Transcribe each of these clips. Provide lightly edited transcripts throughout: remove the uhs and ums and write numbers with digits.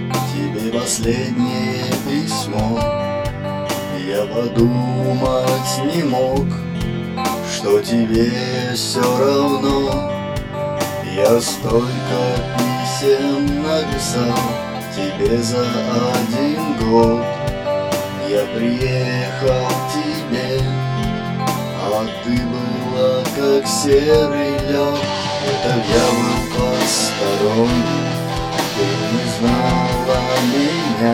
тебе последнее письмо. Я подумать не мог, что тебе все равно. Я столько писем написал тебе за 1 год. Я приехал к тебе, а ты была как серый лед. Это я был посторонний, ты не знала меня.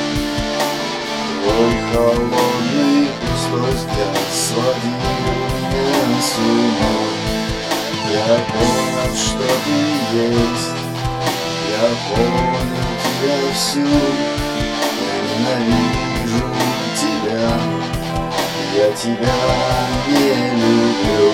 Твой холодный пустой взгляд сводил меня с ума. Я понял, что ты есть, я понял тебя всю. Я ненавижу тебя, я тебя не люблю.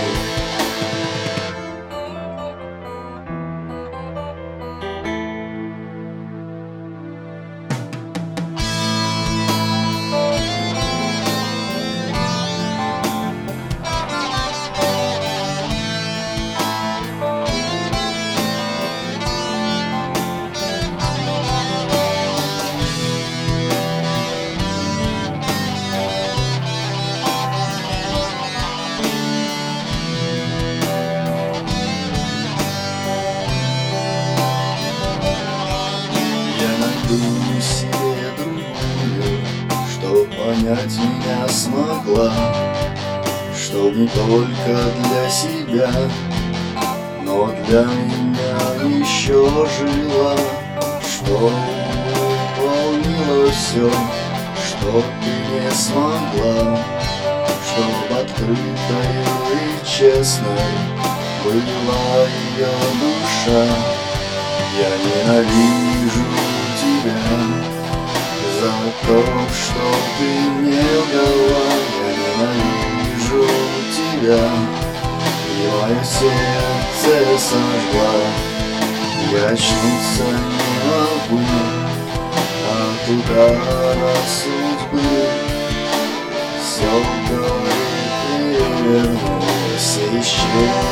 Себе другую, что понять меня смогла, что не только для себя, но для меня еще жила, что выполнила все, что ты не смогла, чтоб открытою и честной была ее душа. Я ненавижу тебя за то, что ты мне лгала. Я ненавижу тебя, и мое сердце сожгла. Я очнуться не могу от удара судьбы. Все горит и вернулось, исчез.